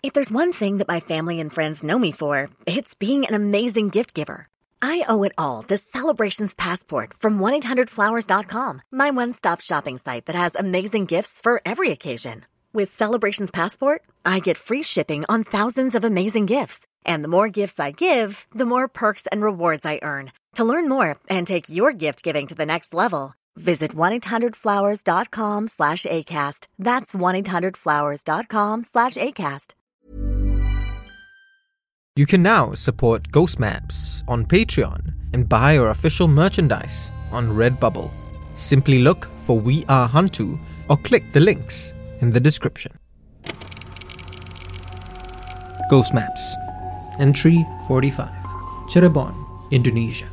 If there's one thing that my family and friends know me for, it's being an amazing gift giver. I owe it all to Celebrations Passport from 1-800-Flowers.com, my one-stop shopping site that has amazing gifts for every occasion. With Celebrations Passport, I get free shipping on thousands of amazing gifts. And the more gifts I give, the more perks and rewards I earn. To learn more and take your gift giving to the next level, visit 1-800-Flowers.com/ACAST. That's 1-800-Flowers.com/ACAST. You can now support Ghost Maps on Patreon and buy our official merchandise on Redbubble. Simply look for We Are Hantu or click the links in the description. Ghost Maps. Entry 45. Cirebon, Indonesia.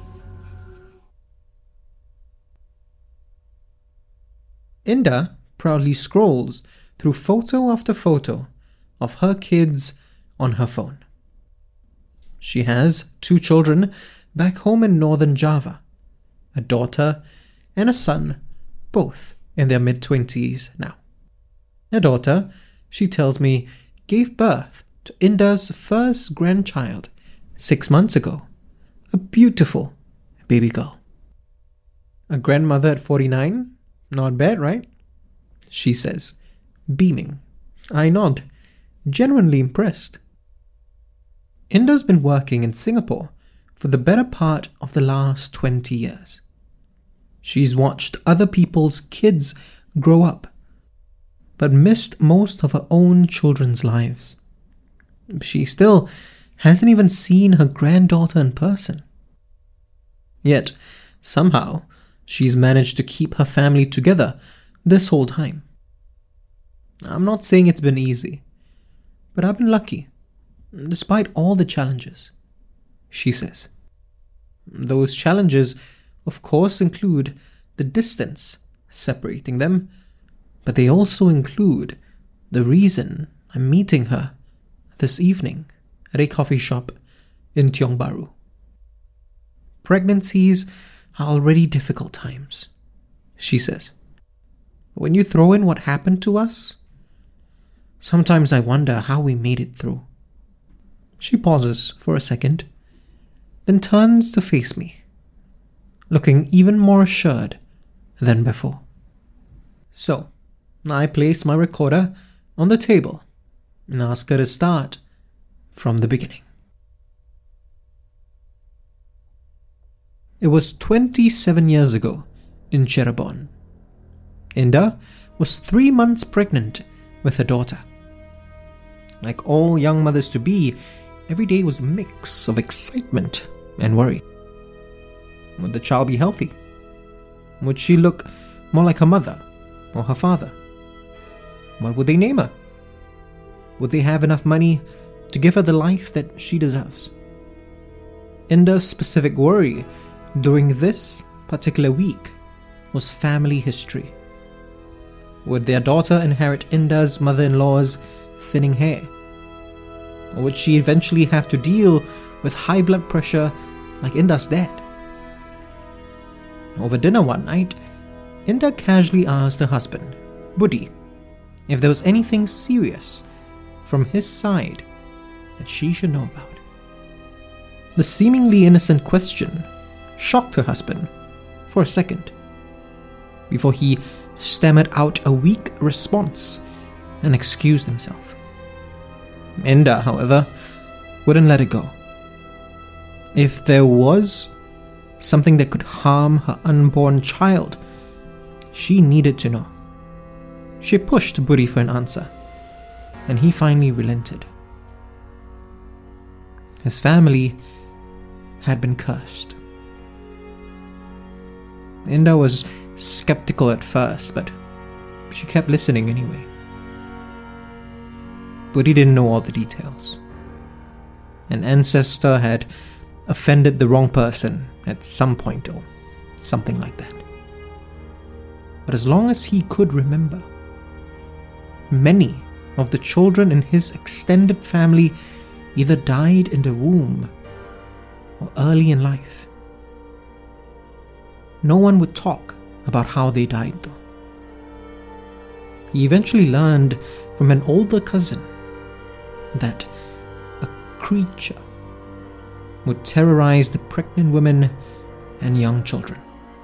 Indah proudly scrolls through photo after photo of her kids on her phone. She has 2 children back home in northern Java, a daughter and a son, both in their mid-20s now. Her daughter, she tells me, gave birth to Indah's first grandchild 6 months ago, a beautiful baby girl. A grandmother at 49? Not bad, right? She says, beaming. I nod, genuinely impressed. Indah's been working in Singapore for the better part of the last 20 years. She's watched other people's kids grow up, but missed most of her own children's lives. She still hasn't even seen her granddaughter in person. Yet, somehow, she's managed to keep her family together this whole time. I'm not saying it's been easy, but I've been lucky, despite all the challenges, she says. Those challenges, of course, include the distance separating them, but they also include the reason I'm meeting her this evening at a coffee shop in Tiong Bahru. Pregnancies are already difficult times, she says. When you throw in what happened to us, sometimes I wonder how we made it through. She pauses for a second, then turns to face me, looking even more assured than before. So, I place my recorder on the table and ask her to start from the beginning. It was 27 years ago in Cirebon. Indah was 3 months pregnant with her daughter. Like all young mothers-to-be, every day was a mix of excitement and worry. Would the child be healthy? Would she look more like her mother or her father? What would they name her? Would they have enough money to give her the life that she deserves? Indah's specific worry during this particular week was family history. Would their daughter inherit Indah's mother-in-law's thinning hair? Or would she eventually have to deal with high blood pressure like Indah's dad? Over dinner one night, Indah casually asked her husband, Budi, if there was anything serious from his side that she should know about. The seemingly innocent question shocked her husband for a second, before he stammered out a weak response and excused himself. Indah, however, wouldn't let it go. If there was something that could harm her unborn child, she needed to know. She pushed Budi for an answer, and he finally relented. His family had been cursed. Indah was skeptical at first, but she kept listening anyway. Budi didn't know all the details. An ancestor had offended the wrong person at some point or something like that. But as long as he could remember, many of the children in his extended family either died in the womb or early in life. No one would talk about how they died, though. He eventually learned from an older cousin that a creature would terrorize the pregnant women and young children.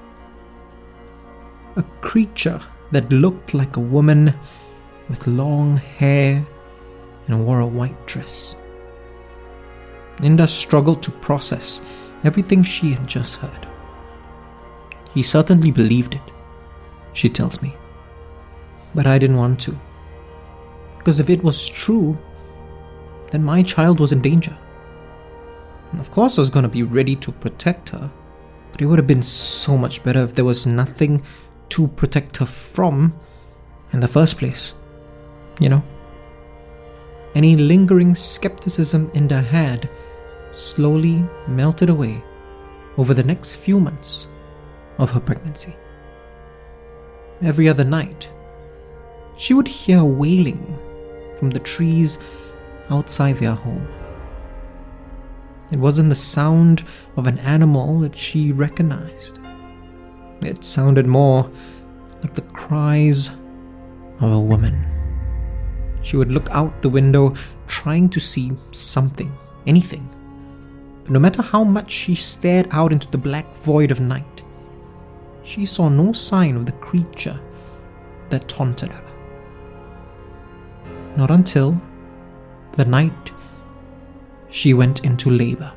A creature that looked like a woman with long hair and wore a white dress. Inda struggled to process everything she had just heard. He certainly believed it, she tells me. But I didn't want to. Because if it was true, then my child was in danger. And of course I was going to be ready to protect her, but it would have been so much better if there was nothing to protect her from in the first place. You know? Any lingering skepticism Inda had slowly melted away over the next few months of her pregnancy. Every other night, she would hear wailing from the trees outside their home. It wasn't the sound of an animal that she recognized. It sounded more like the cries of a woman. She would look out the window trying to see something, anything. But no matter how much she stared out into the black void of night, she saw no sign of the creature that taunted her. Not until the night she went into labor.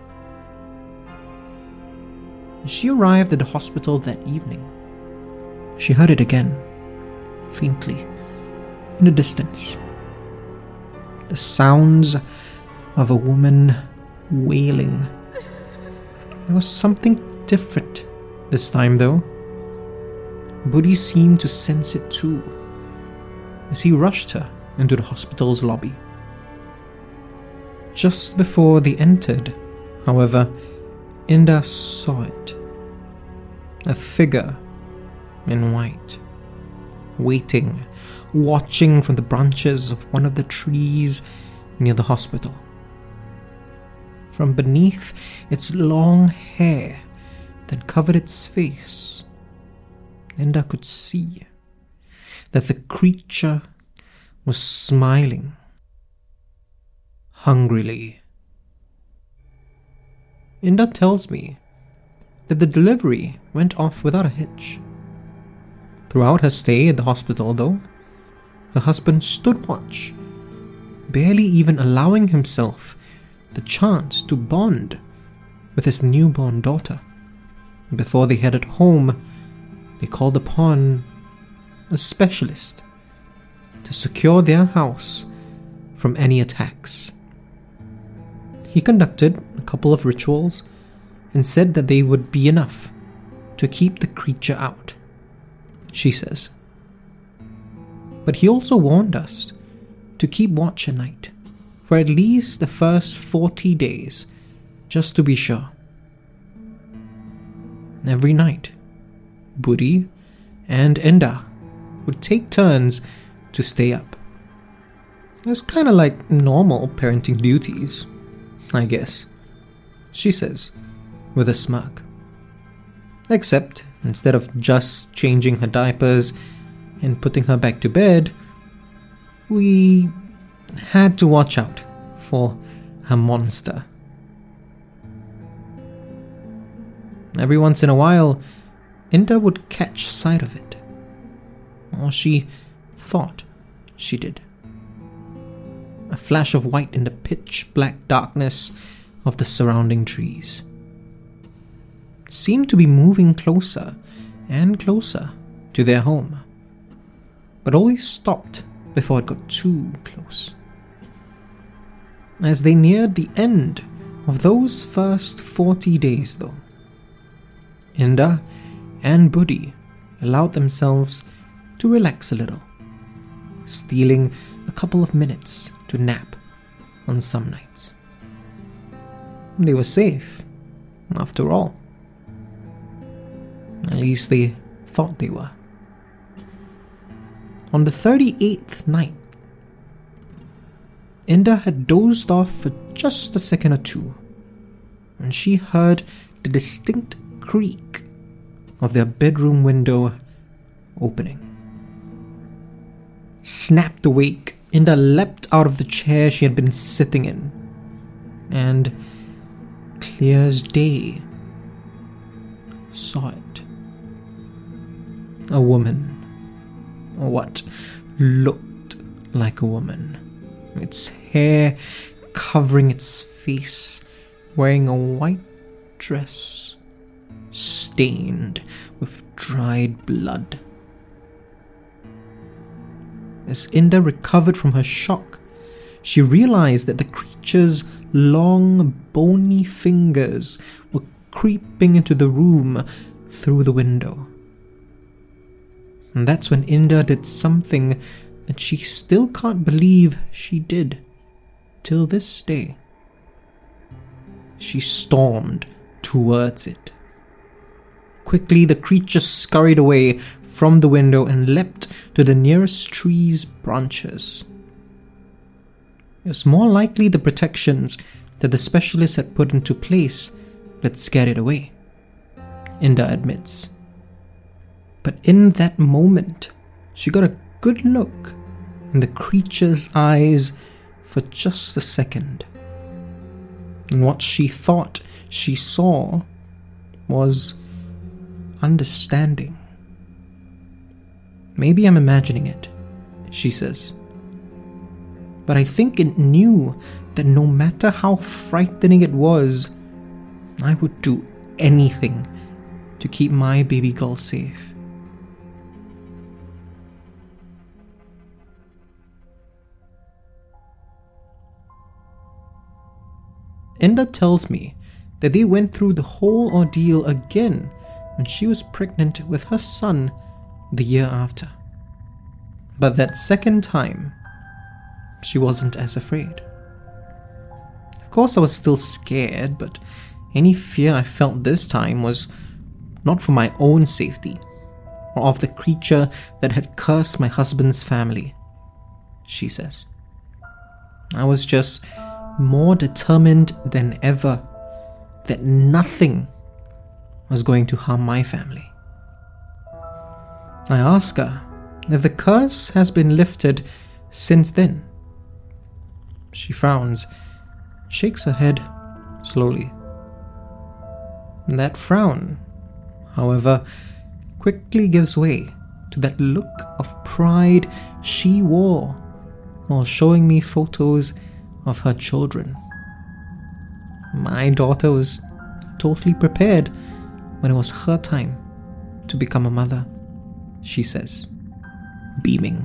As she arrived at the hospital that evening, she heard it again, faintly, in the distance. The sounds of a woman wailing. There was something different this time, though. Budi seemed to sense it too, as he rushed her into the hospital's lobby. Just before they entered, however, Inda saw it. A figure in white, waiting, watching from the branches of one of the trees near the hospital. From beneath its long hair that covered its face, Inda could see that the creature was smiling hungrily. Inda tells me that the delivery went off without a hitch. Throughout her stay at the hospital, though, her husband stood watch, barely even allowing himself the chance to bond with his newborn daughter. Before they headed home, they called upon a specialist to secure their house from any attacks. He conducted a couple of rituals and said that they would be enough to keep the creature out, she says. But he also warned us to keep watch at night for at least the first 40 days, just to be sure. Every night, Budi and Inda would take turns to stay up. It was kind of like normal parenting duties, I guess, she says, with a smirk. Except, instead of just changing her diapers and putting her back to bed, we had to watch out for her monster. Every once in a while, Inda would catch sight of it, or she thought she did. A flash of white in the pitch-black darkness of the surrounding trees. Seemed to be moving closer and closer to their home, but always stopped before it got too close. As they neared the end of those first 40 days, though, Inda and Budi allowed themselves to relax a little, stealing a couple of minutes to nap on some nights. They were safe, after all. At least they thought they were. On the 38th night, Inda had dozed off for just a second or two when she heard the distinct creak of their bedroom window opening. Snapped awake Inda leapt out of the chair she had been sitting in, and clear as day, saw it. A woman, or what looked like a woman, its hair covering its face, wearing a white dress stained with dried blood. As Inda recovered from her shock, she realized that the creature's long, bony fingers were creeping into the room through the window. And that's when Inda did something that she still can't believe she did till this day. She stormed towards it. Quickly, the creature scurried away from the window and leapt to the nearest tree's branches. It was more likely the protections that the specialist had put into place that scared it away, Inda admits. But in that moment, she got a good look in the creature's eyes for just a second. And what she thought she saw was understanding. Maybe I'm imagining it, she says. But I think it knew that no matter how frightening it was, I would do anything to keep my baby girl safe. Inda tells me that they went through the whole ordeal again when she was pregnant with her son the year after. But that second time, she wasn't as afraid. Of course, I was still scared, but any fear I felt this time was not for my own safety or of the creature that had cursed my husband's family, she says. I was just more determined than ever that nothing was going to harm my family. I ask her if the curse has been lifted since then. She frowns, shakes her head slowly. And that frown, however, quickly gives way to that look of pride she wore while showing me photos of her children. My daughter was totally prepared when it was her time to become a mother, she says, beaming.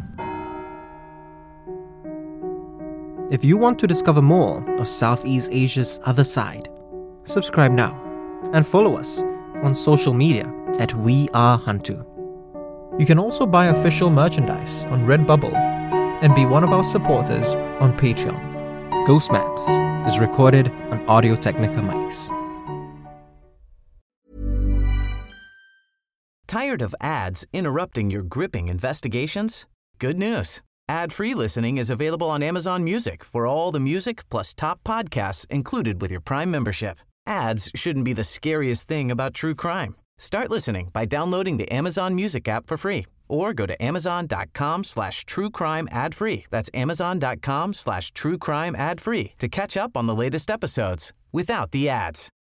If you want to discover more of Southeast Asia's other side, subscribe now and follow us on social media at We Are Hantu. You can also buy official merchandise on Redbubble and be one of our supporters on Patreon. Ghost Maps is recorded on Audio-Technica mics. Tired of ads interrupting your gripping investigations? Good news. Ad-free listening is available on Amazon Music for all the music plus top podcasts included with your Prime membership. Ads shouldn't be the scariest thing about true crime. Start listening by downloading the Amazon Music app for free or go to amazon.com/truecrime ad-free. That's amazon.com/truecrime ad-free to catch up on the latest episodes without the ads.